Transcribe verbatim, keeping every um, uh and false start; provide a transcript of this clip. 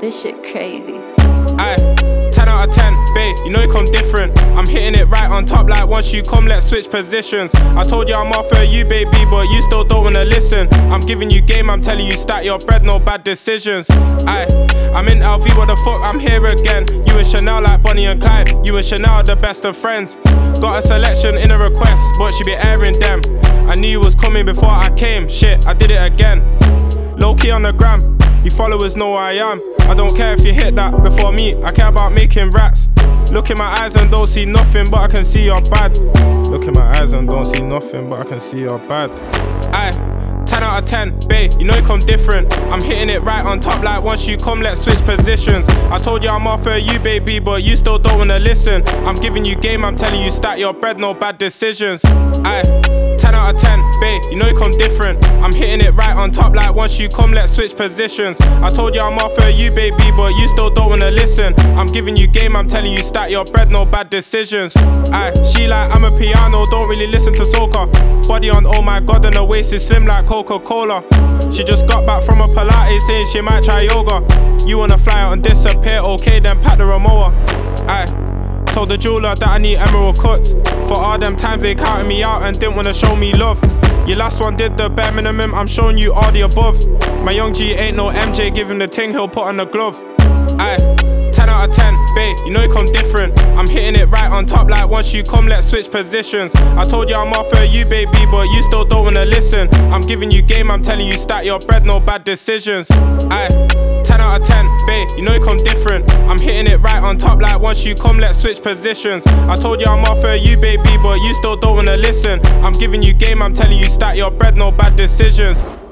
This shit crazy. Aye, ten out of ten, babe, you know you come different. I'm hitting it right on top like once you come, let's switch positions. I told you I'm off for you, baby, but you still don't wanna listen. I'm giving you game, I'm telling you stack your bread, no bad decisions. Aye, I'm in L V, what the fuck, I'm here again. You and Chanel like Bonnie and Clyde, you and Chanel are the best of friends. Got a selection in a request, but she be airing them. I knew you was coming before I came, shit, I did it again. Low key on the gram, you followers know who I am. I don't care if you hit that before me, I care about making rats. Look in my eyes and don't see nothing, but I can see you're bad. Look in my eyes and don't see nothing, but I can see you're bad. Aye, ten out of ten, babe, you know you come different. I'm hitting it right on top like once you come, let's switch positions. I told you I'm off for you, baby, but you still don't wanna listen. I'm giving you game, I'm telling you stack your bread, no bad decisions. Aye, ten out of ten, babe, you know you come different. I'm hitting it right on top like once you come, let's switch positions. I told you I'm off for you, baby, but you still don't wanna listen. I'm giving you game, I'm telling you stack your bread, no bad decisions. Aye, she like I'm a piano, don't really listen to soca. Body on oh my god and her waist is slim like Coca-Cola. She just got back from a Pilates saying she might try yoga. You wanna fly out and disappear, okay then pack the Ramoa. Aye, told the jeweler that I need emerald cuts. For all them times they counted me out and didn't wanna show me love. Your last one did the bare minimum, I'm showing you all the above. My young G ain't no M J, give him the ting, he'll put on the glove. Aye, ten out of ten, babe, you know you come different. I'm hitting it right on top like once you come, let's switch positions. I told you I'm off for you, baby, but you still don't wanna listen. I'm giving you game, I'm telling you stack your bread, no bad decisions. Aye, ten out of ten, babe, you know you come different. I'm hitting it right on top like once you come, let's switch positions. I told you I'm off for you, baby, but you still don't wanna listen. I'm giving you game, I'm telling you stack your bread, no bad decisions.